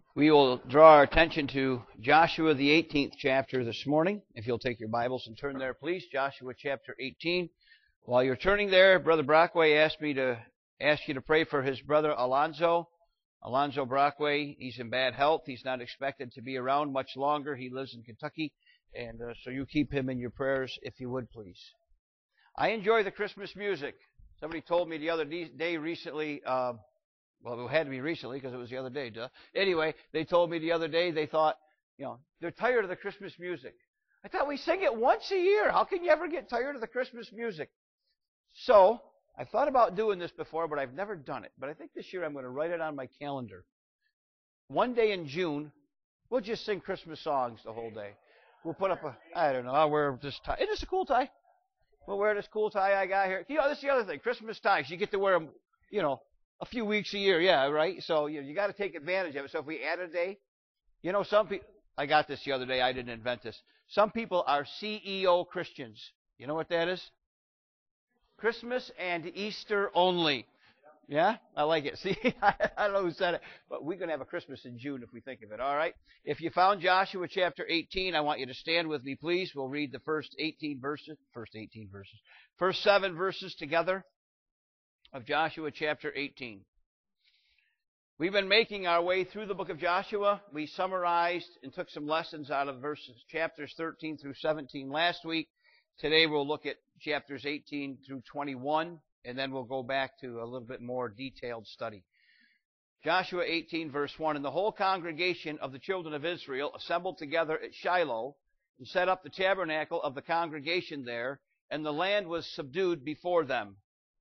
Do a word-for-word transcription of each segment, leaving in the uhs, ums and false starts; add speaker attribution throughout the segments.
Speaker 1: We will draw our attention to Joshua, the eighteenth chapter this morning. If you'll take your Bibles and turn there, please. Joshua chapter eighteen. While you're turning there, Brother Brockway asked me to ask you to pray for his brother Alonzo. Alonzo Brockway, he's in bad health. He's not expected to be around much longer. He lives in Kentucky, and uh, so you keep him in your prayers if you would, please. I enjoy the Christmas music. Somebody told me the other day recently, uh, well, it had to be recently because it was the other day, duh. Anyway, they told me the other day they thought, you know, they're tired of the Christmas music. I thought we sing it once a year. How can you ever get tired of the Christmas music? So, I thought about doing this before, but I've never done it. But I think this year I'm going to write it on my calendar. One day in June, we'll just sing Christmas songs the whole day. We'll put up a, I don't know, I'll wear this tie. Isn't this a cool tie? We'll wear this cool tie I got here. You know, this is the other thing. Christmas ties, you get to wear them, you know, a few weeks a year. Yeah, right? So, you know, you got to take advantage of it. So if we add a day, you know, some people, I got this the other day. I didn't invent this. Some people are C E O Christians. You know what that is? Christmas and Easter only. Yeah? I like it. See, I don't know who said it, but we're going to have a Christmas in June if we think of it, all right? If you found Joshua chapter eighteen, I want you to stand with me, please. We'll read the first eighteen verses, first eighteen verses, first seven verses together of Joshua chapter eighteen. We've been making our way through the book of Joshua. We summarized and took some lessons out of verses chapters thirteen through seventeen last week. Today we'll look at chapters eighteen through twenty-one, and then we'll go back to a little bit more detailed study. Joshua eighteen, verse one, And the whole congregation of the children of Israel assembled together at Shiloh and set up the tabernacle of the congregation there, and the land was subdued before them.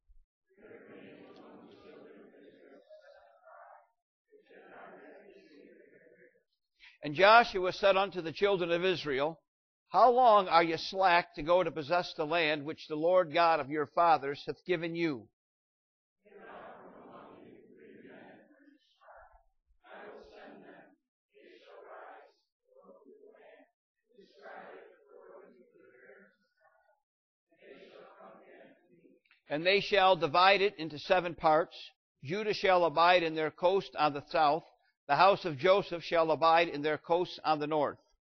Speaker 1: And Joshua said unto the children of Israel, How long are ye slack to go to possess the land which the Lord God of your fathers hath given you? And they shall divide it into seven parts. Judah shall abide in their coast on the south. The house of Joseph shall abide in their coasts on the north.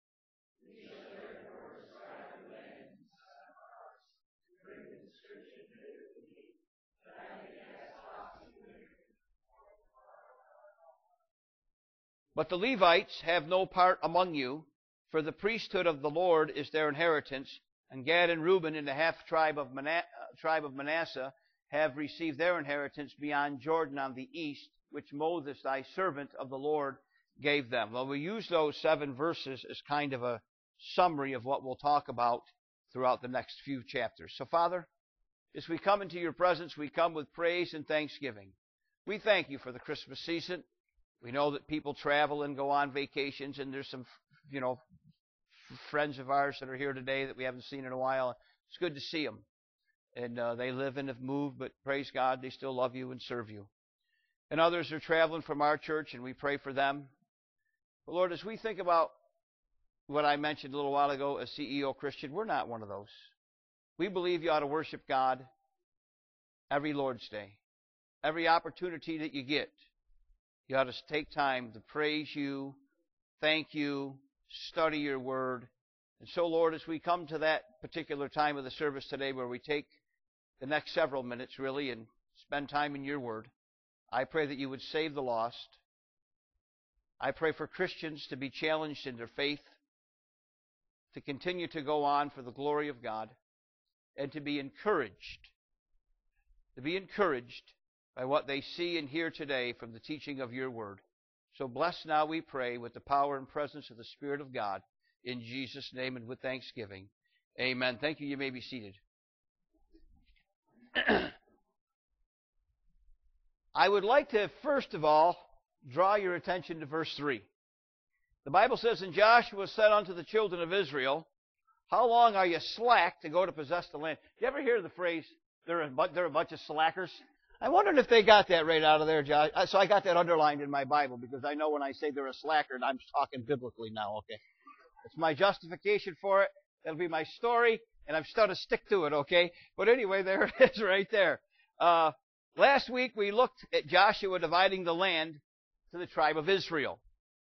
Speaker 1: But the Levites have no part among you, for the priesthood of the Lord is their inheritance, and Gad and Reuben in the half tribe of, Mana- tribe of Manasseh have received their inheritance beyond Jordan on the east, which Moses, thy servant of the Lord, gave them. Well, we use those seven verses as kind of a summary of what we'll talk about throughout the next few chapters. So, Father, as we come into your presence, we come with praise and thanksgiving. We thank you for the Christmas season. We know that people travel and go on vacations, and there's some, you know, friends of ours that are here today that we haven't seen in a while. It's good to see them. And uh, they live and have moved, but praise God, they still love you and serve you. And others are traveling from our church, and we pray for them. But Lord, as we think about what I mentioned a little while ago, a C E O Christian, we're not one of those. We believe you ought to worship God every Lord's Day. Every opportunity that you get, you ought to take time to praise you, thank you, study your word. And so, Lord, as we come to that particular time of the service today where we take the next several minutes, really, and spend time in your word, I pray that you would save the lost. I pray for Christians to be challenged in their faith, to continue to go on for the glory of God, and to be encouraged, to be encouraged by what they see and hear today from the teaching of your word. So bless now, we pray, with the power and presence of the Spirit of God, in Jesus' name and with thanksgiving. Amen. Thank you. You may be seated. I would like to, first of all, draw your attention to verse three. The Bible says, And Joshua said unto the children of Israel, How long are you slack to go to possess the land? Do you ever hear the phrase, they're a, they're a bunch of slackers? I wondered if they got that right out of there, Josh. So I got that underlined in my Bible because I know when I say they're a slacker, I'm talking biblically now, okay? It's my justification for it. That'll be my story, and I'm still to stick to it, okay? But anyway, there it is right there. Uh, last week we looked at Joshua dividing the land to the tribe of Israel.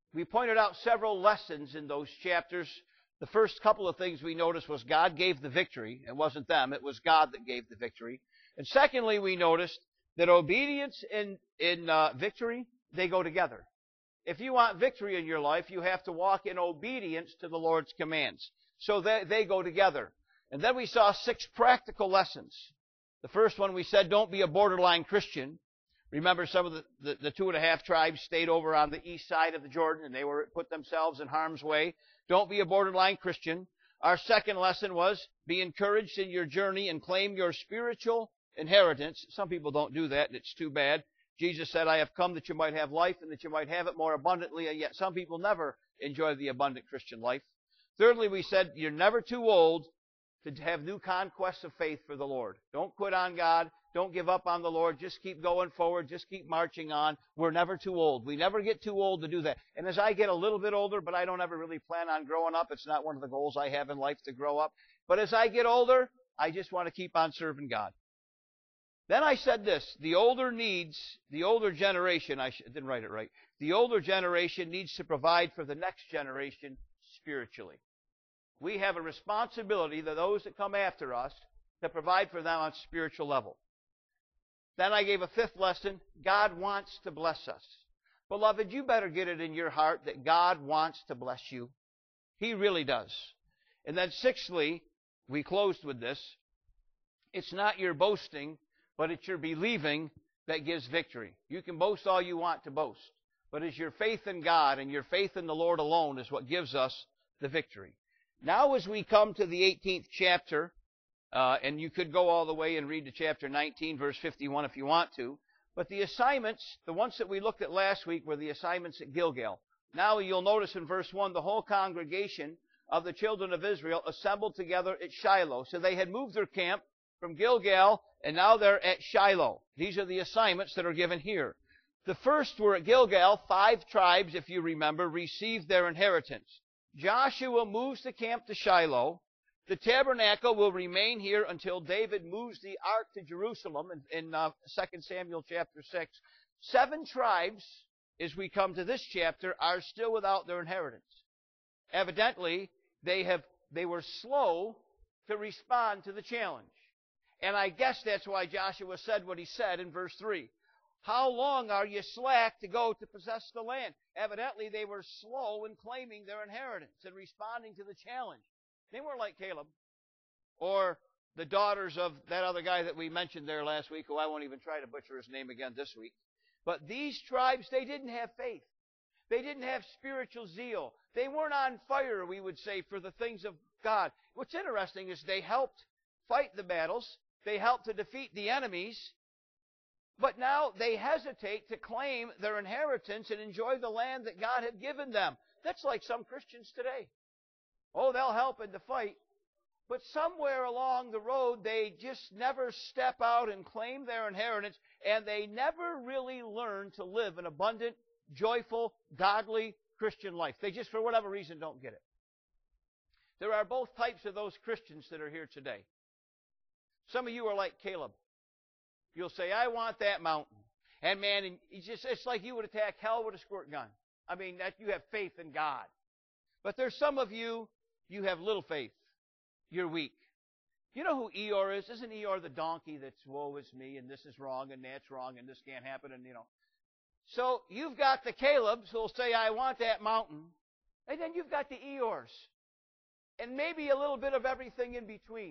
Speaker 1: we pointed out several lessons in those chapters. The first couple of things we noticed was God gave the victory. It wasn't them. It was God that gave the victory. And secondly, we noticed that obedience and in uh, victory, they go together. If you want victory in your life, you have to walk in obedience to the Lord's commands. So they, they go together. And then we saw six practical lessons. The first one we said, don't be a borderline Christian. Remember, some of the, the, the two and a half tribes stayed over on the east side of the Jordan, and they were put themselves in harm's way. Don't be a borderline Christian. Our second lesson was, be encouraged in your journey and claim your spiritual inheritance. Some people don't do that, and it's too bad. Jesus said, I have come that you might have life and that you might have it more abundantly, and yet some people never enjoy the abundant Christian life. Thirdly, we said, you're never too old to have new conquests of faith for the Lord. Don't quit on God. Don't give up on the Lord. Just keep going forward. Just keep marching on. We're never too old. We never get too old to do that. And as I get a little bit older, but I don't ever really plan on growing up. It's not one of the goals I have in life to grow up. But as I get older, I just want to keep on serving God. Then I said this, the older needs, the older generation, I, sh- I didn't write it right, the older generation needs to provide for the next generation spiritually. We have a responsibility to those that come after us to provide for them on a spiritual level. Then I gave a fifth lesson, God wants to bless us. Beloved, you better get it in your heart that God wants to bless you. He really does. And then sixthly, we closed with this, it's not your boasting, but it's your believing that gives victory. You can boast all you want to boast, but it's your faith in God and your faith in the Lord alone is what gives us the victory. Now as we come to the eighteenth chapter, uh, and you could go all the way and read to chapter nineteen, verse fifty-one if you want to, but the assignments, the ones that we looked at last week were the assignments at Gilgal. Now you'll notice in verse one, the whole congregation of the children of Israel assembled together at Shiloh. So they had moved their camp from Gilgal, and now they're at Shiloh. These are the assignments that are given here. The first were at Gilgal. Five tribes, if you remember, received their inheritance. Joshua moves the camp to Shiloh. The tabernacle will remain here until David moves the ark to Jerusalem in, in uh, Second Samuel chapter six. Seven tribes, as we come to this chapter, are still without their inheritance. Evidently, they have they were slow to respond to the challenge. And I guess that's why Joshua said what he said in verse three. How long are you slack to go to possess the land? Evidently, they were slow in claiming their inheritance and responding to the challenge. They weren't like Caleb or the daughters of that other guy that we mentioned there last week, who I won't even try to butcher his name again this week. But these tribes, they didn't have faith. They didn't have spiritual zeal. They weren't on fire, we would say, for the things of God. What's interesting is they helped fight the battles. They helped to defeat the enemies. But now they hesitate to claim their inheritance and enjoy the land that God had given them. That's like some Christians today. Oh, they'll help in the fight. But somewhere along the road, they just never step out and claim their inheritance, and they never really learn to live an abundant, joyful, godly Christian life. They just, for whatever reason, don't get it. There are both types of those Christians that are here today. Some of you are like Caleb. You'll say, I want that mountain. And man, it's, just, it's like you would attack hell with a squirt gun. I mean, that you have faith in God. But there's some of you, you have little faith. You're weak. You know who Eeyore is? Isn't Eeyore the donkey that's, woe is me, and this is wrong, and that's wrong, and this can't happen, and you know. So you've got the Calebs who'll say, I want that mountain. And then you've got the Eeyores. And maybe a little bit of everything in between.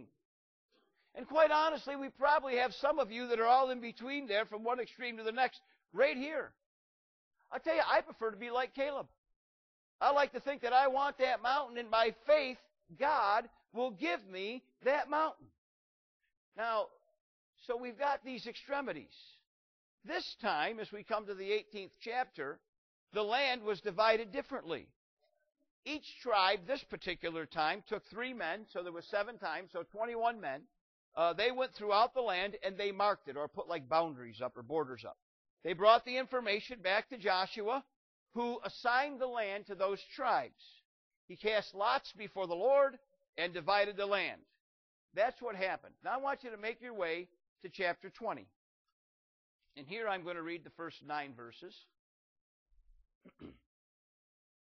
Speaker 1: And quite honestly, we probably have some of you that are all in between there from one extreme to the next right here. I'll tell you, I prefer to be like Caleb. I like to think that I want that mountain, and by faith, God will give me that mountain. Now, so we've got these extremities. This time, as we come to the eighteenth chapter, the land was divided differently. Each tribe, this particular time, took three men, so there was seven times, so twenty-one men. Uh, they went throughout the land, and they marked it, or put like boundaries up or borders up. They brought the information back to Joshua, who assigned the land to those tribes. He cast lots before the Lord and divided the land. That's what happened. Now I want you to make your way to chapter twenty. And here I'm going to read the first nine verses.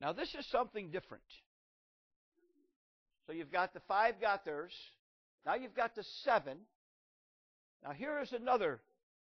Speaker 1: Now this is something different. So you've got the five got theirs. Now you've got the seven. Now here is another.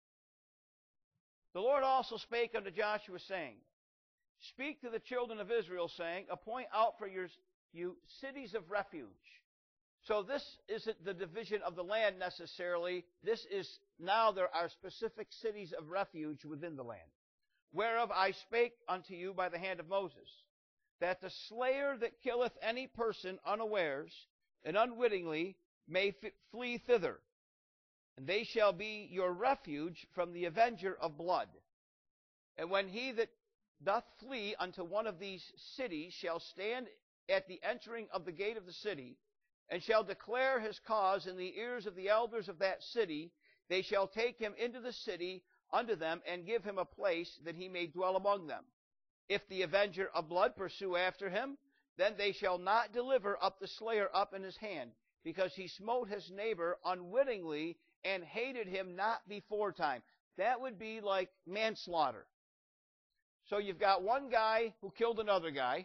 Speaker 1: The Lord also spake unto Joshua, saying, Speak to the children of Israel, saying, Appoint out for your, you cities of refuge. So this isn't the division of the land necessarily. This is now there are specific cities of refuge within the land, whereof I spake unto you by the hand of Moses, that the slayer that killeth any person unawares and unwittingly may f- flee thither, and they shall be your refuge from the avenger of blood. And when he that doth flee unto one of these cities shall stand at the entering of the gate of the city, and shall declare his cause in the ears of the elders of that city, they shall take him into the city unto them, and give him a place that he may dwell among them. If the avenger of blood pursue after him, then they shall not deliver up the slayer up in his hand, because he smote his neighbor unwittingly, and hated him not before time. That would be like manslaughter. So you've got one guy who killed another guy,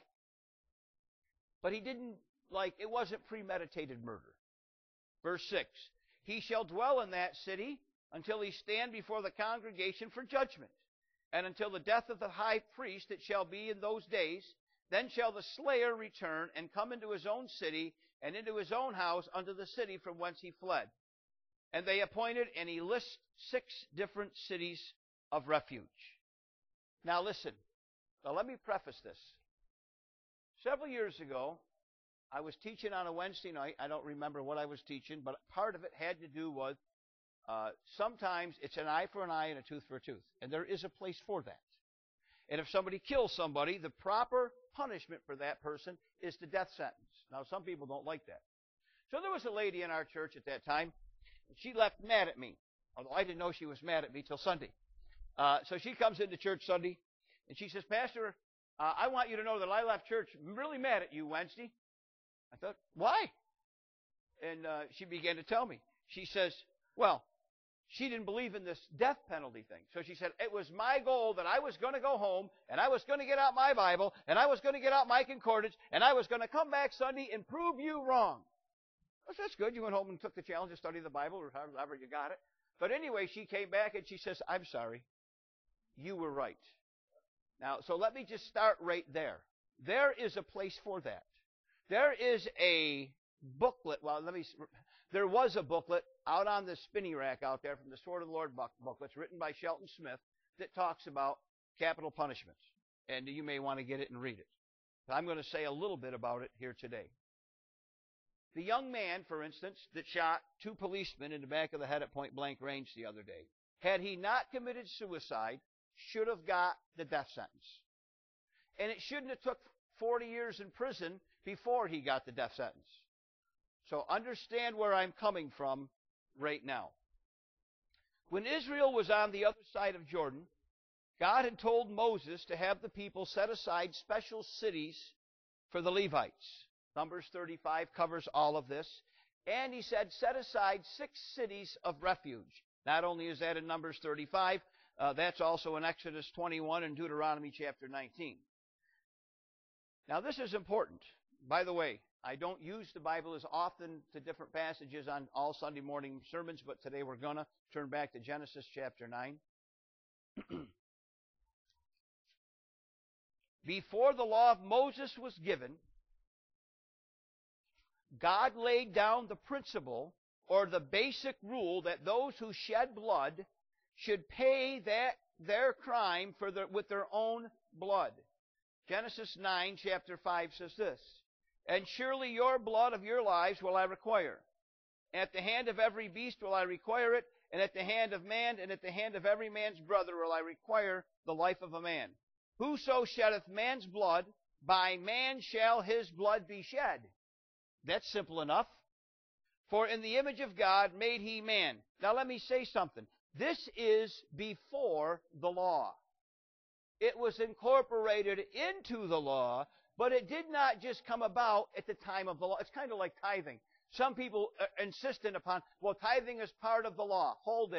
Speaker 1: but he didn't, like, it wasn't premeditated murder. Verse six, He shall dwell in that city until he stand before the congregation for judgment, and until the death of the high priest it shall be in those days. Then shall the slayer return and come into his own city, and into his own house unto the city from whence he fled. And they appointed, and he lists six different cities of refuge. Now listen, now let me preface this. Several years ago, I was teaching on a Wednesday night. I don't remember what I was teaching, but part of it had to do with uh, sometimes it's an eye for an eye and a tooth for a tooth. And there is a place for that. And if somebody kills somebody, the proper punishment for that person is the death sentence. Now, some people don't like that. So there was a lady in our church at that time. She left mad at me, although I didn't know she was mad at me till Sunday. Uh, so she comes into church Sunday, and she says, Pastor, uh, I want you to know that I left church really mad at you Wednesday. I thought, why? And uh, she began to tell me. She says, well, she didn't believe in this death penalty thing. So she said, it was my goal that I was going to go home, and I was going to get out my Bible, and I was going to get out my concordance, and I was going to come back Sunday and prove you wrong. I said, that's good. You went home and took the challenge to study the Bible, or however you got it. But anyway, she came back, and she says, I'm sorry. You were right. Now, so let me just start right there. There is a place for that. There is a booklet. Well, let me. There was a booklet out on the spinning rack out there from the Sword of the Lord booklets written by Shelton Smith that talks about capital punishments. And you may want to get it and read it. But I'm going to say a little bit about it here today. The young man, for instance, that shot two policemen in the back of the head at point blank range the other day, had he not committed suicide, should have got the death sentence. And it shouldn't have took forty years in prison before he got the death sentence. So understand where I'm coming from right now. When Israel was on the other side of Jordan, God had told Moses to have the people set aside special cities for the Levites. Numbers thirty-five covers all of this. And he said, set aside six cities of refuge. Not only is that in Numbers thirty-five, uh, that's also in Exodus twenty-one and Deuteronomy chapter nineteen. Now this is important. By the way, I don't use the Bible as often to different passages on all Sunday morning sermons, but today we're going to turn back to Genesis chapter nine. Before the law of Moses was given, God laid down the principle or the basic rule that those who shed blood should pay that their crime for their, with their own blood. Genesis nine, chapter five says this, and surely your blood of your lives will I require. At the hand of every beast will I require it, and at the hand of man, and at the hand of every man's brother will I require the life of a man. Whoso sheddeth man's blood, by man shall his blood be shed. That's simple enough. For in the image of God made he man. Now let me say something. This is before the law. It was incorporated into the law, but it did not just come about at the time of the law. It's kind of like tithing. Some people are insistent upon, well, tithing is part of the law. Hold it.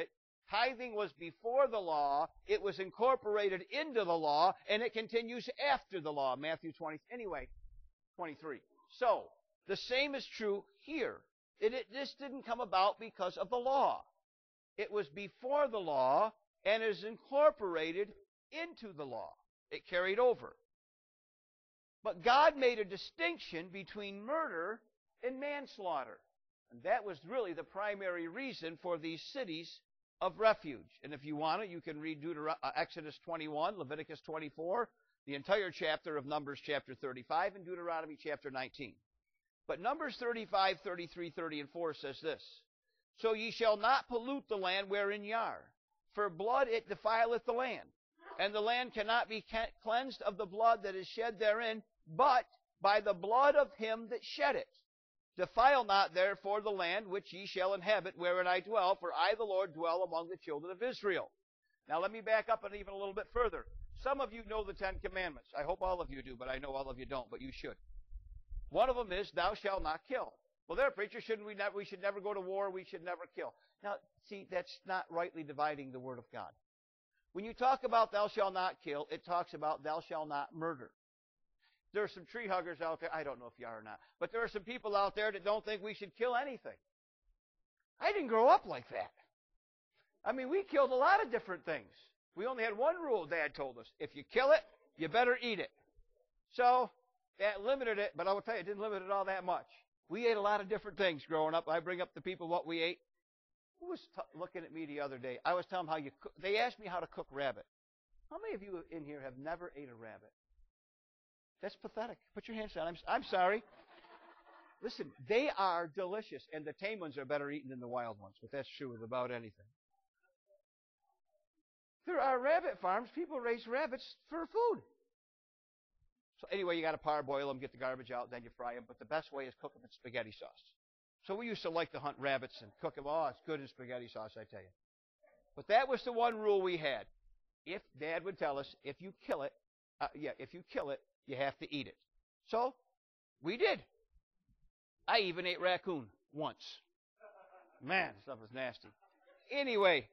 Speaker 1: Tithing was before the law, it was incorporated into the law, and it continues after the law. Matthew twenty, anyway, twenty-three. So, the same is true here. It, it, this didn't come about because of the law. It was before the law and is incorporated into the law. It carried over. But God made a distinction between murder and manslaughter. And that was really the primary reason for these cities of refuge. And if you want it, you can read Deutero- uh, Exodus twenty-one, Leviticus twenty-four, the entire chapter of Numbers chapter thirty-five, and Deuteronomy chapter nineteen. But Numbers thirty-five, thirty-three, thirty, and four says this: So ye shall not pollute the land wherein ye are, for blood it defileth the land, and the land cannot be cleansed of the blood that is shed therein, but by the blood of him that shed it. Defile not therefore the land which ye shall inhabit wherein I dwell, for I the Lord dwell among the children of Israel. Now let me back up and even a little bit further. Some of you know the Ten Commandments. I hope all of you do, but I know all of you don't, but you should. One of them is, thou shalt not kill. Well, there, preacher, shouldn't we not, we should never go to war, we should never kill. Now, see, that's not rightly dividing the Word of God. When you talk about thou shalt not kill, it talks about thou shalt not murder. There are some tree huggers out there, I don't know if you are or not, but there are some people out there that don't think we should kill anything. I didn't grow up like that. I mean, we killed a lot of different things. We only had one rule, Dad told us. If you kill it, you better eat it. So, that limited it, but I will tell you, it didn't limit it all that much. We ate a lot of different things growing up. I bring up to people what we ate. Who was t- looking at me the other day? I was telling them how you cook. They asked me how to cook rabbit. How many of you in here have never ate a rabbit? That's pathetic. Put your hands down. I'm, I'm sorry. Listen, they are delicious, and the tame ones are better eaten than the wild ones, but that's true with about anything. There are rabbit farms. People raise rabbits for food. So anyway, you got to parboil them, get the garbage out, then you fry them. But the best way is cook them in spaghetti sauce. So we used to like to hunt rabbits and cook them. Oh, it's good in spaghetti sauce, I tell you. But that was the one rule we had. If Dad would tell us, if you kill it, uh, yeah, if you kill it, you have to eat it. So we did. I even ate raccoon once. Man, stuff was nasty. Anyway,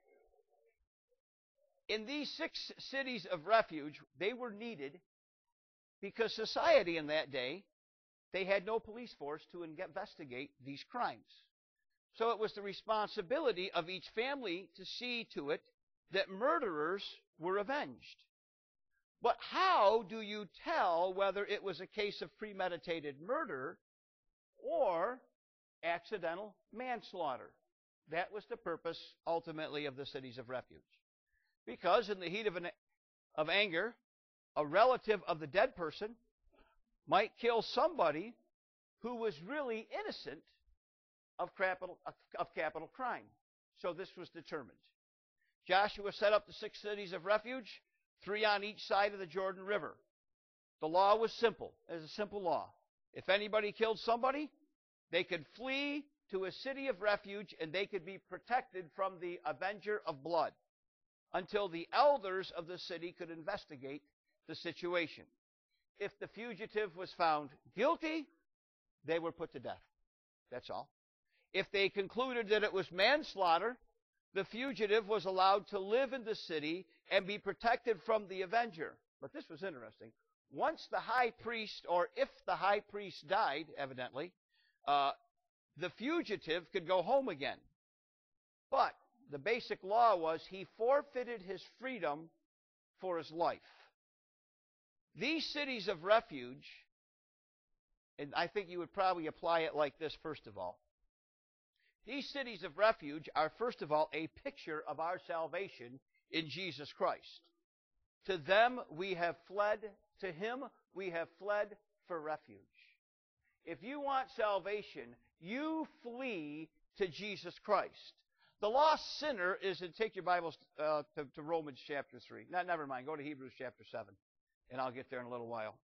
Speaker 1: in these six cities of refuge, they were needed because society in that day, they had no police force to investigate these crimes. So it was the responsibility of each family to see to it that murderers were avenged. But how do you tell whether it was a case of premeditated murder or accidental manslaughter? That was the purpose, ultimately, of the cities of refuge. Because in the heat of, an, of anger, a relative of the dead person might kill somebody who was really innocent of capital, of capital crime. So this was determined. Joshua set up the six cities of refuge, three on each side of the Jordan River. The law was simple. It was a simple law. If anybody killed somebody, they could flee to a city of refuge and they could be protected from the avenger of blood until the elders of the city could investigate the situation. If the fugitive was found guilty, they were put to death. That's all. If they concluded that it was manslaughter, the fugitive was allowed to live in the city and be protected from the avenger. But this was interesting. Once the high priest, or if the high priest died, evidently, uh, the fugitive could go home again. But the basic law was he forfeited his freedom for his life. These cities of refuge, and I think you would probably apply it like this first of all. These cities of refuge are, first of all, a picture of our salvation in Jesus Christ. To them we have fled, to Him we have fled for refuge. If you want salvation, you flee to Jesus Christ. The lost sinner is, and take your Bibles uh, to, to Romans chapter three. No, never mind, go to Hebrews chapter seven, and I'll get there in a little while.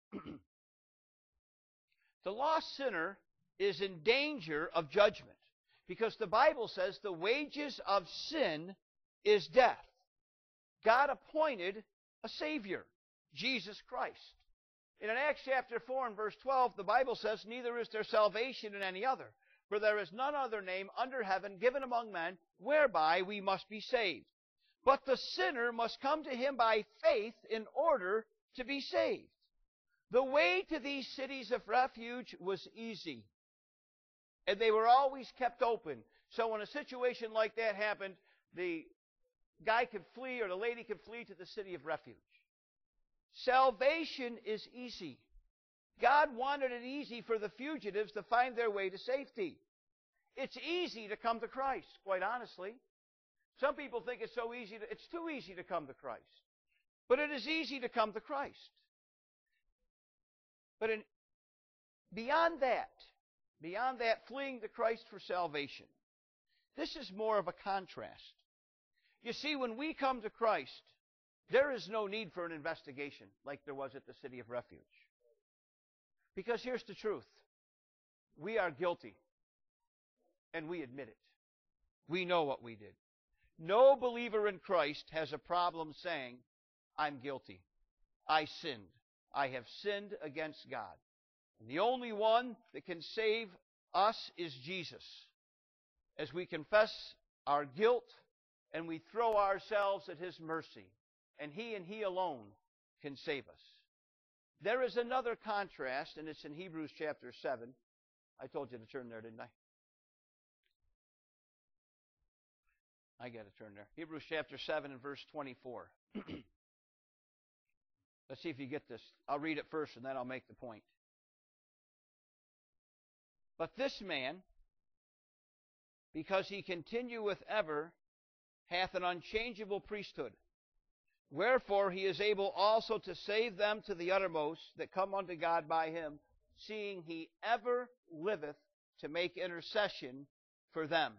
Speaker 1: The lost sinner is in danger of judgment. Because the Bible says the wages of sin is death. God appointed a Savior, Jesus Christ. And in Acts chapter four and verse twelve, the Bible says, neither is there salvation in any other, for there is none other name under heaven given among men whereby we must be saved. But the sinner must come to him by faith in order to be saved. The way to these cities of refuge was easy. And they were always kept open. So when a situation like that happened, the guy could flee or the lady could flee to the city of refuge. Salvation is easy. God wanted it easy for the fugitives to find their way to safety. It's easy to come to Christ, quite honestly. Some people think it's so easy, to, it's too easy to come to Christ. But it is easy to come to Christ. But in, beyond that, beyond that, fleeing to Christ for salvation, this is more of a contrast. You see, when we come to Christ, there is no need for an investigation like there was at the city of refuge. Because here's the truth. We are guilty. And we admit it. We know what we did. No believer in Christ has a problem saying, I'm guilty. I sinned. I have sinned against God. And the only one that can save us is Jesus. As we confess our guilt and we throw ourselves at His mercy. And He and He alone can save us. There is another contrast, and it's in Hebrews chapter seven. I told you to turn there, didn't I? I got to turn there. Hebrews chapter seven and verse twenty-four. Let's see if you get this. I'll read it first and then I'll make the point. But this man, because he continueth ever, hath an unchangeable priesthood. Wherefore he is able also to save them to the uttermost that come unto God by him, seeing he ever liveth to make intercession for them.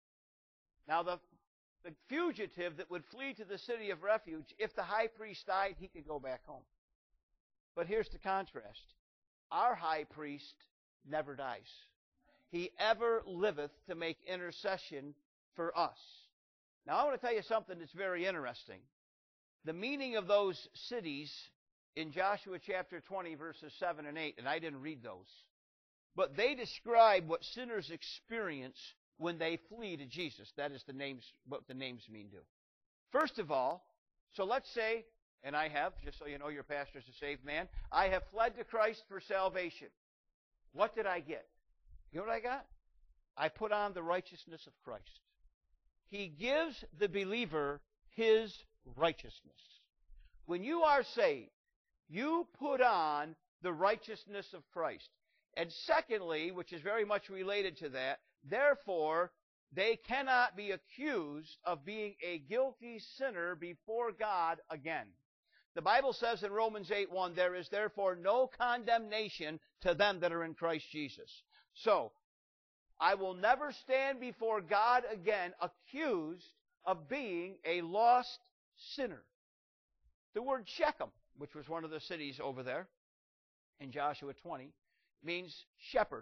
Speaker 1: Now the The fugitive that would flee to the city of refuge, if the high priest died, he could go back home. But here's the contrast. Our high priest never dies. He ever liveth to make intercession for us. Now I want to tell you something that's very interesting. The meaning of those cities in Joshua chapter twenty, verses seven and eight, and I didn't read those, but they describe what sinners experience when they flee to Jesus. That is the names, what the names mean do. First of all, so let's say, and I have, just so you know, your pastor's a saved man, I have fled to Christ for salvation. What did I get? You know what I got? I put on the righteousness of Christ. He gives the believer His righteousness. When you are saved, you put on the righteousness of Christ. And secondly, which is very much related to that, therefore, they cannot be accused of being a guilty sinner before God again. The Bible says in Romans eight one, there is therefore no condemnation to them that are in Christ Jesus. So, I will never stand before God again accused of being a lost sinner. The word Shechem, which was one of the cities over there in Joshua twenty, means shepherd.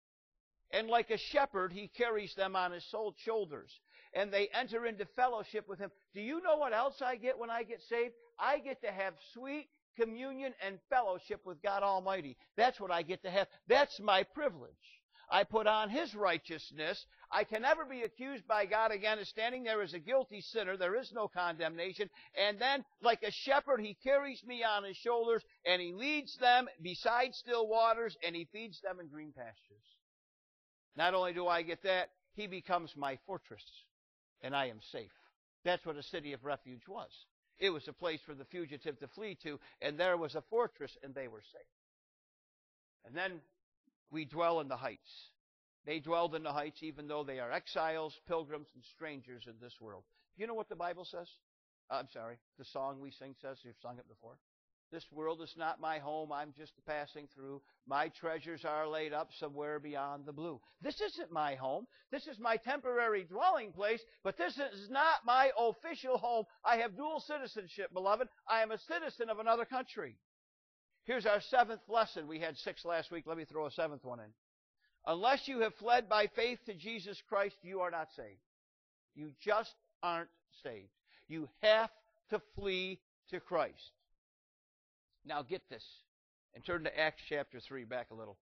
Speaker 1: And like a shepherd, he carries them on his shoulders. And they enter into fellowship with him. Do you know what else I get when I get saved? I get to have sweet communion and fellowship with God Almighty. That's what I get to have. That's my privilege. I put on His righteousness. I can never be accused by God again as standing there as a guilty sinner. There is no condemnation. And then, like a shepherd, He carries me on His shoulders, and He leads them beside still waters, and He feeds them in green pastures. Not only do I get that, He becomes my fortress, and I am safe. That's what a city of refuge was. It was a place for the fugitive to flee to, and there was a fortress, and they were safe. And then we dwell in the heights. They dwelled in the heights even though they are exiles, pilgrims, and strangers in this world. Do you know what the Bible says? Uh, I'm sorry, the song we sing says. You've sung it before. This world is not my home. I'm just passing through. My treasures are laid up somewhere beyond the blue. This isn't my home. This is my temporary dwelling place, but this is not my official home. I have dual citizenship, beloved. I am a citizen of another country. Here's our seventh lesson. We had six last week. Let me throw a seventh one in. Unless you have fled by faith to Jesus Christ, you are not saved. You just aren't saved. You have to flee to Christ. Now get this, and turn to Acts chapter three, back a little.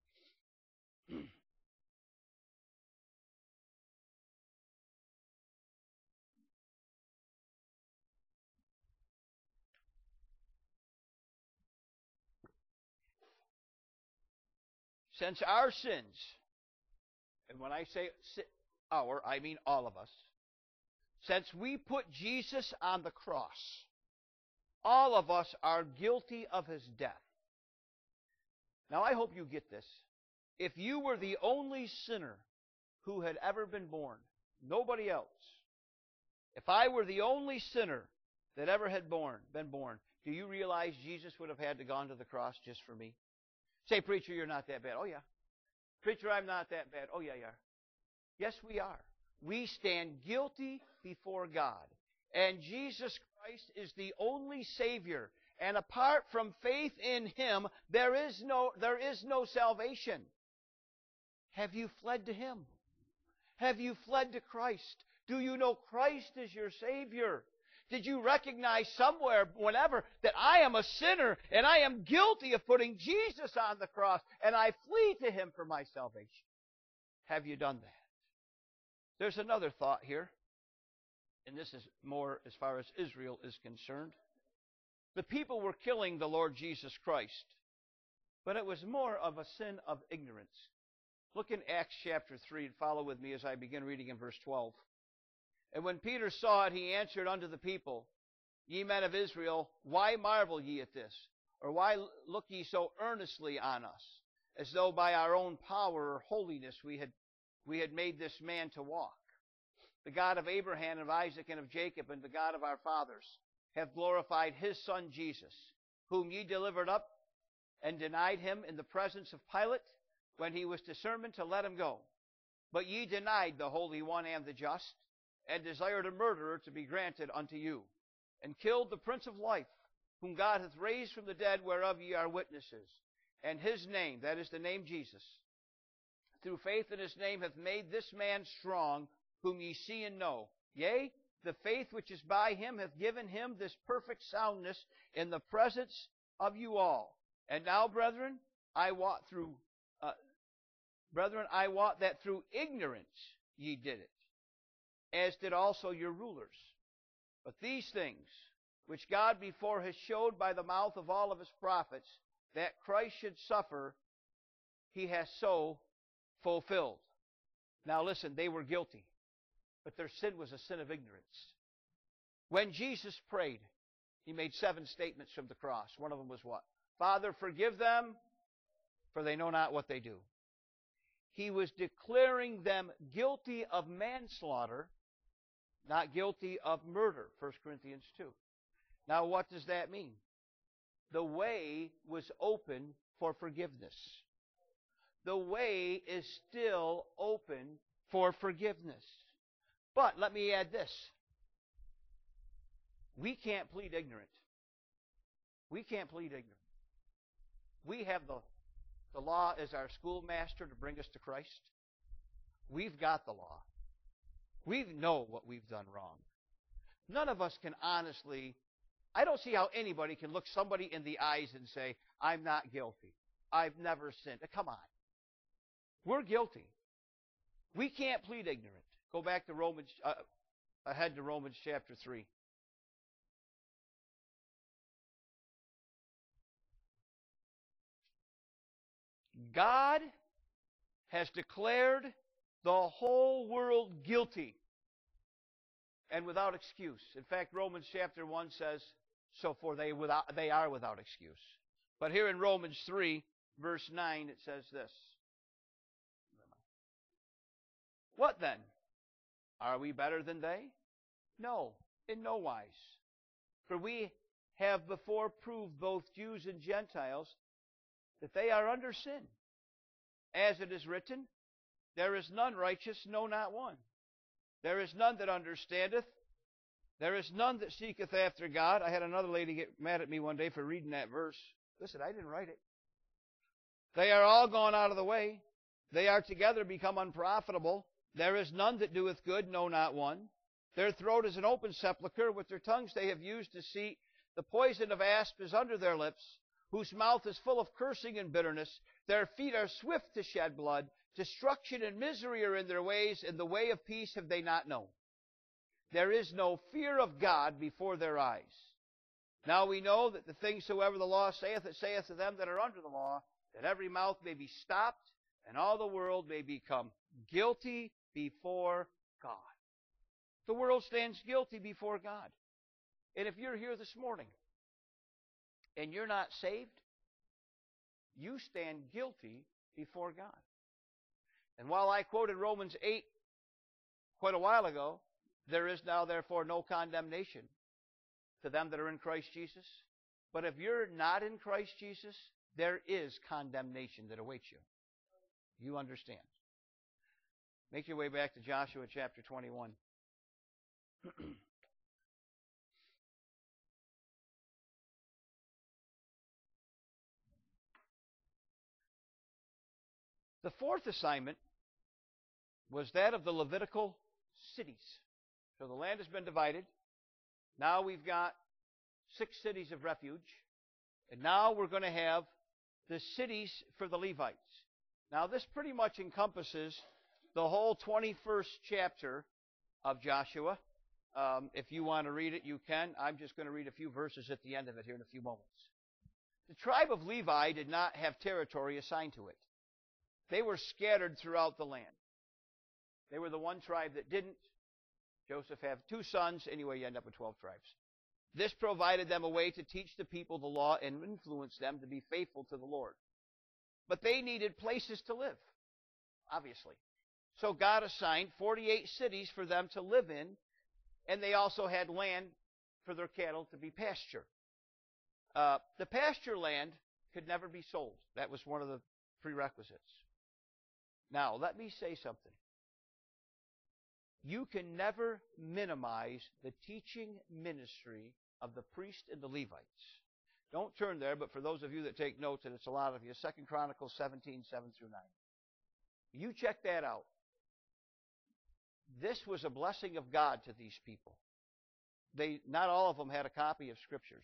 Speaker 1: since our sins, and when I say our, I mean all of us, since we put Jesus on the cross, all of us are guilty of his death. Now, I hope you get this. If you were the only sinner who had ever been born, nobody else, if I were the only sinner that ever had born, been born, do you realize Jesus would have had to gone to the cross just for me? Say, preacher, you're not that bad. Oh, yeah. Preacher, I'm not that bad. Oh, yeah, you are. Yes, we are. We stand guilty before God. And Jesus Christ is the only Savior. And apart from faith in him, there is no, there is no salvation. Have you fled to him? Have you fled to Christ? Do you know Christ is your Savior? Did you recognize somewhere, whenever, that I am a sinner and I am guilty of putting Jesus on the cross and I flee to him for my salvation? Have you done that? There's another thought here, and this is more as far as Israel is concerned. The people were killing the Lord Jesus Christ, but it was more of a sin of ignorance. Look in Acts chapter three and follow with me as I begin reading in verse twelve. And when Peter saw it, he answered unto the people, Ye men of Israel, why marvel ye at this? Or why look ye so earnestly on us, as though by our own power or holiness we had, we had made this man to walk? The God of Abraham, of Isaac, and of Jacob, and the God of our fathers, hath glorified his Son Jesus, whom ye delivered up and denied him in the presence of Pilate, when he was determined to let him go. But ye denied the Holy One and the just, and desired a murderer to be granted unto you, and killed the Prince of Life, whom God hath raised from the dead, whereof ye are witnesses. And his name, that is the name Jesus, through faith in his name hath made this man strong, whom ye see and know. Yea, the faith which is by him hath given him this perfect soundness in the presence of you all. And now, brethren, I wot through, uh, brethren, I wot that through ignorance ye did it, as did also your rulers. But these things, which God before has showed by the mouth of all of his prophets, that Christ should suffer, he has so fulfilled. Now listen, they were guilty, but their sin was a sin of ignorance. When Jesus prayed, he made seven statements from the cross. One of them was what? Father, forgive them, for they know not what they do. He was declaring them guilty of manslaughter, not guilty of murder, First Corinthians two. Now, what does that mean? The way was open for forgiveness. The way is still open for forgiveness. But let me add this. We can't plead ignorant. We can't plead ignorant. We have the, the law as our schoolmaster to bring us to Christ. We've got the law. We know what we've done wrong. None of us can honestly, I don't see how anybody can look somebody in the eyes and say, I'm not guilty. I've never sinned. Come on. We're guilty. We can't plead ignorant. Go back to Romans, uh, ahead to Romans chapter three. God has declared the whole world guilty and without excuse. In fact, Romans chapter one says, so for they without they are without excuse. But here in Romans three, verse nine, it says this. What then? Are we better than they? No, in no wise. For we have before proved, both Jews and Gentiles, that they are under sin. As it is written, there is none righteous, no, not one. There is none that understandeth. There is none that seeketh after God. I had another lady get mad at me one day for reading that verse. Listen, I didn't write it. They are all gone out of the way. They are together become unprofitable. There is none that doeth good, no, not one. Their throat is an open sepulchre. With their tongues they have used deceit. The poison of asp is under their lips, whose mouth is full of cursing and bitterness. Their feet are swift to shed blood. Destruction and misery are in their ways, and the way of peace have they not known. There is no fear of God before their eyes. Now we know that the things soever the law saith, it saith to them that are under the law, that every mouth may be stopped, and all the world may become guilty before God. The world stands guilty before God. And if you're here this morning and you're not saved, you stand guilty before God. And while I quoted Romans eight quite a while ago, there is now therefore no condemnation to them that are in Christ Jesus. But if you're not in Christ Jesus, there is condemnation that awaits you. You understand. Make your way back to Joshua chapter twenty-one. The fourth assignment was that of the Levitical cities. So the land has been divided. Now we've got six cities of refuge. And now we're going to have the cities for the Levites. Now this pretty much encompasses the whole twenty-first chapter of Joshua. Um, if you want to read it, you can. I'm just going to read a few verses at the end of it here in a few moments. The tribe of Levi did not have territory assigned to it. They were scattered throughout the land. They were the one tribe that didn't. Joseph had two sons. Anyway, you end up with twelve tribes. This provided them a way to teach the people the law and influence them to be faithful to the Lord. But they needed places to live, obviously. So God assigned forty-eight cities for them to live in, and they also had land for their cattle to be pasture. Uh, the pasture land could never be sold. That was one of the prerequisites. Now, let me say something. You can never minimize the teaching ministry of the priest and the Levites. Don't turn there, but for those of you that take notes, and it's a lot of you, Second Chronicles seventeen, seven through nine. You check that out. This was a blessing of God to these people. They, not all of them had a copy of Scriptures.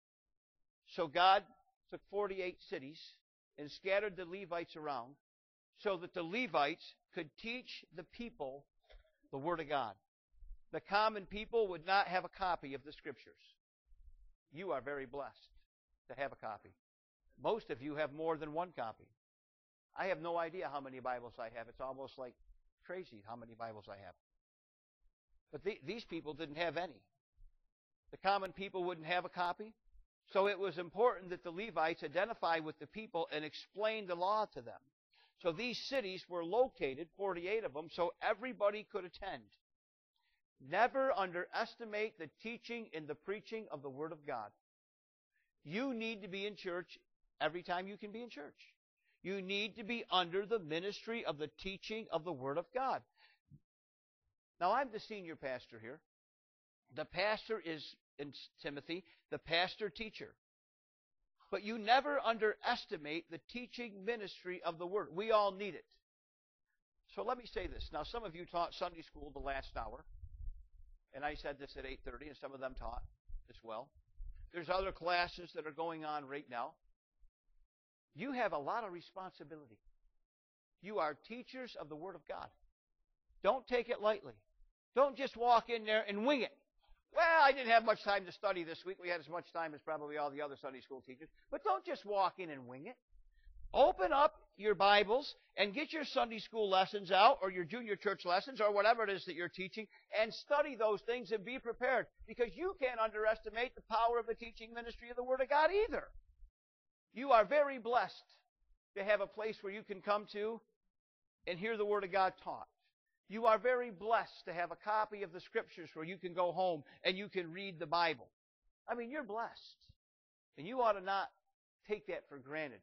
Speaker 1: So God took forty-eight cities and scattered the Levites around so that the Levites could teach the people the Word of God. The common people would not have a copy of the Scriptures. You are very blessed to have a copy. Most of you have more than one copy. I have no idea how many Bibles I have. It's almost like crazy how many Bibles I have. But the, these people didn't have any. The common people wouldn't have a copy. So it was important that the Levites identify with the people and explain the law to them. So these cities were located, forty-eight of them, so everybody could attend. Never underestimate the teaching and the preaching of the Word of God. You need to be in church every time you can be in church. You need to be under the ministry of the teaching of the Word of God. Now, I'm the senior pastor here. The pastor is, in Timothy, the pastor-teacher. But you never underestimate the teaching ministry of the Word. We all need it. So let me say this. Now, some of you taught Sunday school the last hour. And I said this at eight thirty, and some of them taught as well. There's other classes that are going on right now. You have a lot of responsibility. You are teachers of the Word of God. Don't take it lightly. Don't just walk in there and wing it. Well, I didn't have much time to study this week. We had as much time as probably all the other Sunday school teachers. But don't just walk in and wing it. Open up your Bibles and get your Sunday school lessons out, or your junior church lessons, or whatever it is that you're teaching, and study those things and be prepared. Because you can't underestimate the power of the teaching ministry of the Word of God either. You are very blessed to have a place where you can come to and hear the Word of God taught. You are very blessed to have a copy of the Scriptures where you can go home and you can read the Bible. I mean, you're blessed. And you ought to not take that for granted.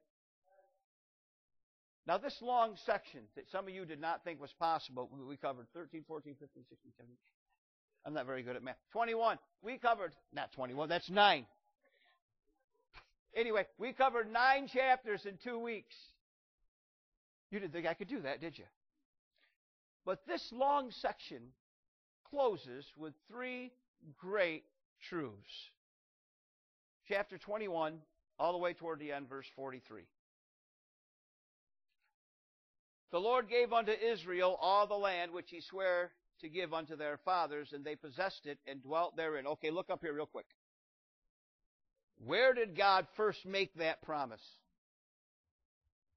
Speaker 1: Now, this long section that some of you did not think was possible, we covered thirteen, fourteen, fifteen, sixteen, seventeen. I'm not very good at math. twenty-one. We covered, not twenty-one, that's nine. Anyway, we covered nine chapters in two weeks. You didn't think I could do that, did you? But this long section closes with three great truths. Chapter twenty-one, all the way toward the end, verse forty-three. The Lord gave unto Israel all the land which he sware to give unto their fathers, and they possessed it and dwelt therein. Okay, look up here real quick. Where did God first make that promise?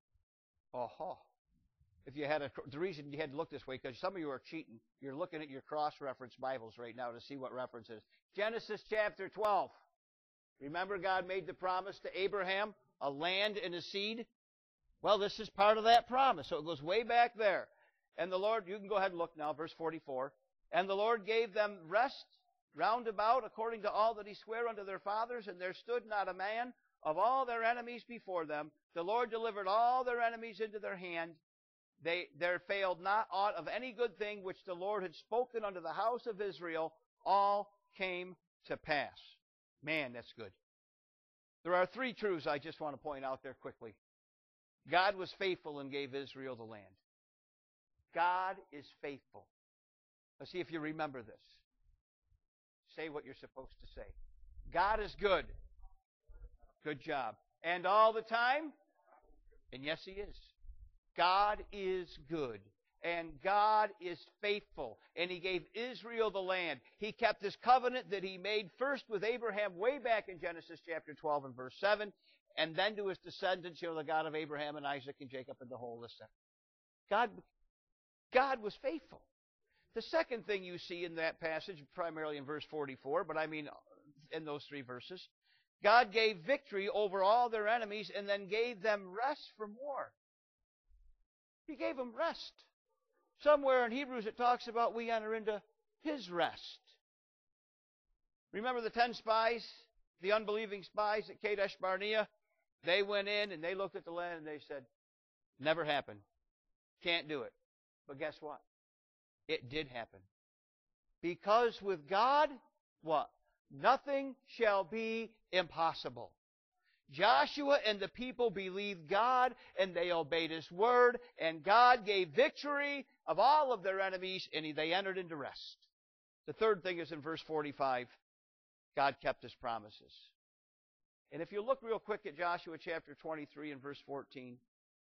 Speaker 1: Oh, if you had a, the reason you had to look this way, because some of you are cheating. You're looking at your cross-reference Bibles right now to see what reference is. Genesis chapter twelve. Remember God made the promise to Abraham, a land and a seed? Well, this is part of that promise. So it goes way back there. And the Lord, you can go ahead and look now, verse forty-four. And the Lord gave them rest round about according to all that he sware unto their fathers, and there stood not a man of all their enemies before them. The Lord delivered all their enemies into their hand. They, there failed not aught of any good thing which the Lord had spoken unto the house of Israel. All came to pass. Man, that's good. There are three truths I just want to point out there quickly. God was faithful and gave Israel the land. God is faithful. Let's see if you remember this. Say what you're supposed to say. God is good. Good job. And all the time? And yes, He is. God is good. And God is faithful. And He gave Israel the land. He kept His covenant that He made first with Abraham way back in Genesis chapter twelve and verse seven. And then to His descendants, you know, the God of Abraham and Isaac and Jacob and the whole list. God, God was faithful. The second thing you see in that passage, primarily in verse forty-four, but I mean in those three verses, God gave victory over all their enemies and then gave them rest from war. He gave them rest. Somewhere in Hebrews it talks about we enter into His rest. Remember the ten spies, the unbelieving spies at Kadesh Barnea? They went in and they looked at the land and they said, never happened. Can't do it. But guess what? It did happen. Because with God, what? Nothing shall be impossible. Joshua and the people believed God, and they obeyed His word, and God gave victory of all of their enemies, and they entered into rest. The third thing is in verse forty-five, God kept His promises. And if you look real quick at Joshua chapter twenty-three and verse fourteen,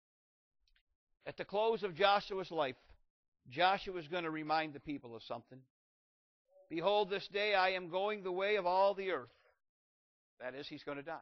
Speaker 1: at the close of Joshua's life, Joshua is going to remind the people of something. Behold, this day I am going the way of all the earth. That is, he's going to die.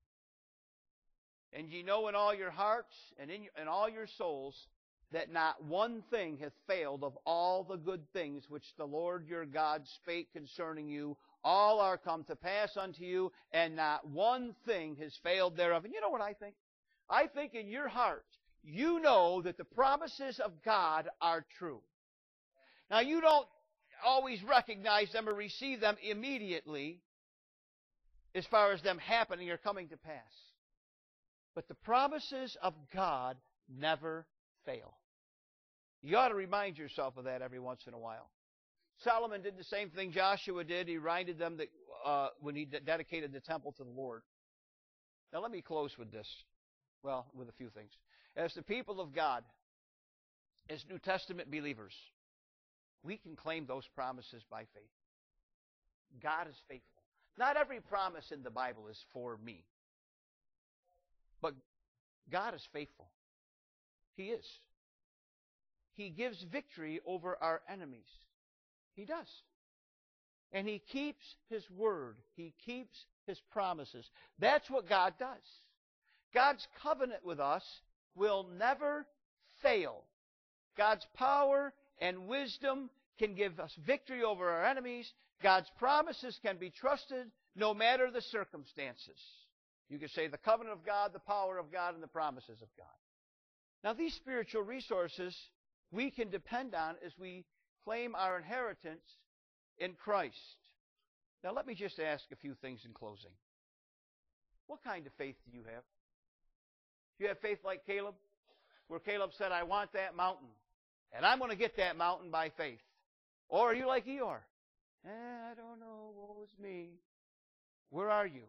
Speaker 1: And ye know in all your hearts and in, in all your souls that not one thing hath failed of all the good things which the Lord your God spake concerning you. All are come to pass unto you, and not one thing has failed thereof. And you know what I think? I think in your heart, you know that the promises of God are true. Now, you don't always recognize them or receive them immediately as far as them happening or coming to pass. But the promises of God never fail. You ought to remind yourself of that every once in a while. Solomon did the same thing Joshua did. He reminded them that uh, when he de- dedicated the temple to the Lord. Now let me close with this. Well, with a few things. As the people of God, as New Testament believers, we can claim those promises by faith. God is faithful. Not every promise in the Bible is for me. But God is faithful. He is. He gives victory over our enemies. He does. And He keeps His word. He keeps His promises. That's what God does. God's covenant with us will never fail. God's power and wisdom can give us victory over our enemies. God's promises can be trusted no matter the circumstances. You could say the covenant of God, the power of God, and the promises of God. Now, these spiritual resources we can depend on as we claim our inheritance in Christ. Now, let me just ask a few things in closing. What kind of faith do you have? Do you have faith like Caleb? Where Caleb said, I want that mountain, and I'm going to get that mountain by faith. Or are you like Eeyore? Eh, I don't know, woe is me. Where are you?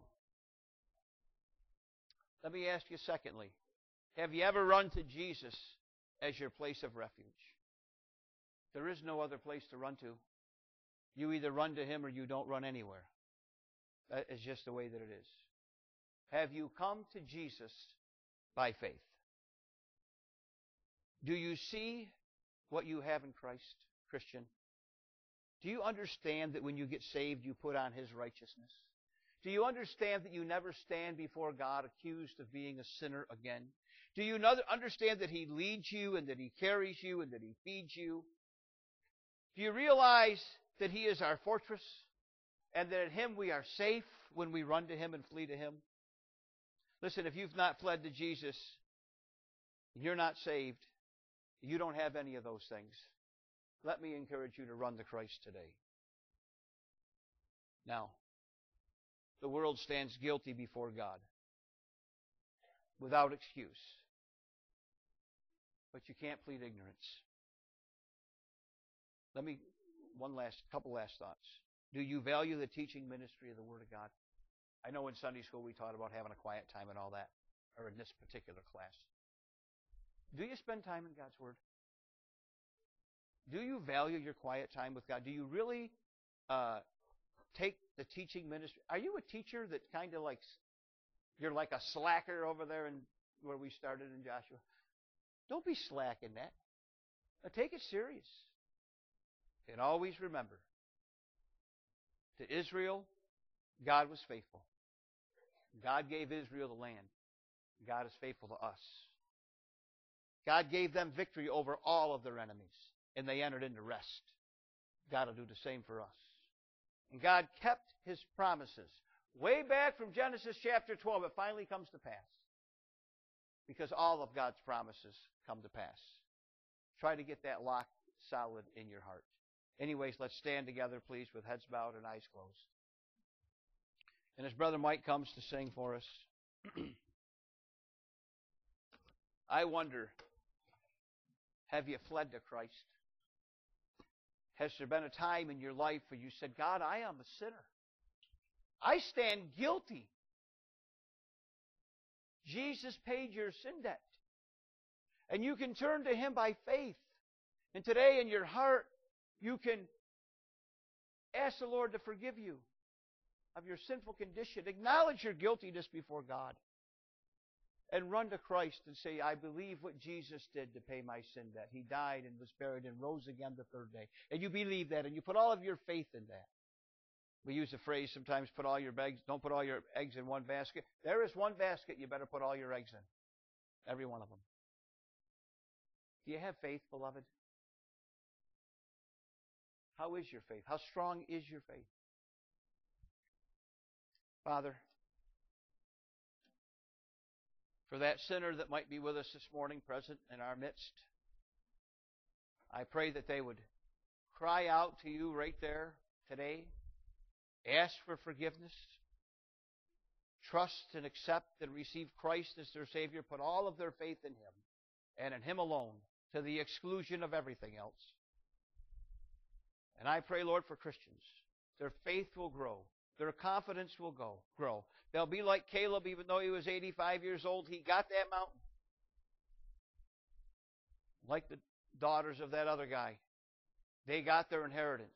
Speaker 1: Let me ask you secondly, have you ever run to Jesus as your place of refuge? There is no other place to run to. You either run to Him or you don't run anywhere. That is just the way that it is. Have you come to Jesus by faith? Do you see what you have in Christ, Christian? Do you understand that when you get saved, you put on His righteousness? Do you understand that you never stand before God accused of being a sinner again? Do you understand that He leads you and that He carries you and that He feeds you? Do you realize that He is our fortress and that in Him we are safe when we run to Him and flee to Him? Listen, if you've not fled to Jesus, you're not saved. You don't have any of those things. Let me encourage you to run to Christ today. Now, the world stands guilty before God without excuse. But you can't plead ignorance. Let me, one last, couple last thoughts. Do you value the teaching ministry of the Word of God? I know in Sunday school we taught about having a quiet time and all that, or in this particular class. Do you spend time in God's Word? Do you value your quiet time with God? Do you really uh, take the teaching ministry? Are you a teacher that kind of like, you're like a slacker over there in where we started in Joshua? Don't be slack in that. Now take it serious. And always remember, to Israel, God was faithful. God gave Israel the land. God is faithful to us. God gave them victory over all of their enemies, and they entered into rest. God will do the same for us. And God kept His promises. Way back from Genesis chapter twelve, it finally comes to pass. Because all of God's promises come to pass. Try to get that locked solid in your heart. Anyways, let's stand together, please, with heads bowed and eyes closed. And as Brother Mike comes to sing for us, I wonder, have you fled to Christ? Has there been a time in your life where you said, God, I am a sinner. I stand guilty. Jesus paid your sin debt. And you can turn to Him by faith. And today in your heart, you can ask the Lord to forgive you of your sinful condition. Acknowledge your guiltiness before God. And run to Christ and say, I believe what Jesus did to pay my sin debt. He died and was buried and rose again the third day. And you believe that and you put all of your faith in that. We use the phrase sometimes, put all your eggs, don't put all your eggs in one basket. There is one basket you better put all your eggs in. Every one of them. Do you have faith, beloved? How is your faith? How strong is your faith? Father, for that sinner that might be with us this morning, present in our midst, I pray that they would cry out to you right there today, ask for forgiveness, trust and accept and receive Christ as their Savior, put all of their faith in Him and in Him alone, to the exclusion of everything else. And I pray, Lord, for Christians, their faith will grow. Their confidence will go, grow. They'll be like Caleb, even though he was eighty-five years old. He got that mountain. Like the daughters of that other guy. They got their inheritance.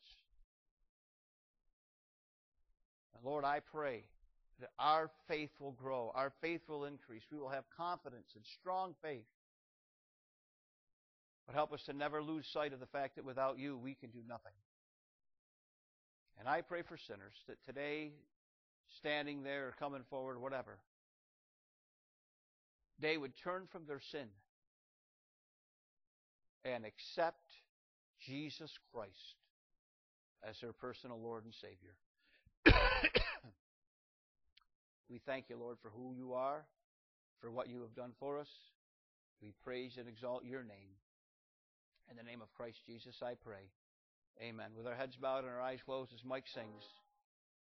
Speaker 1: And Lord, I pray that our faith will grow. Our faith will increase. We will have confidence and strong faith. But help us to never lose sight of the fact that without you, we can do nothing. And I pray for sinners that today, standing there or coming forward, whatever, they would turn from their sin and accept Jesus Christ as their personal Lord and Savior. We thank you, Lord, for who you are, for what you have done for us. We praise and exalt your name. In the name of Christ Jesus, I pray. Amen. With our heads bowed and our eyes closed as Mike sings.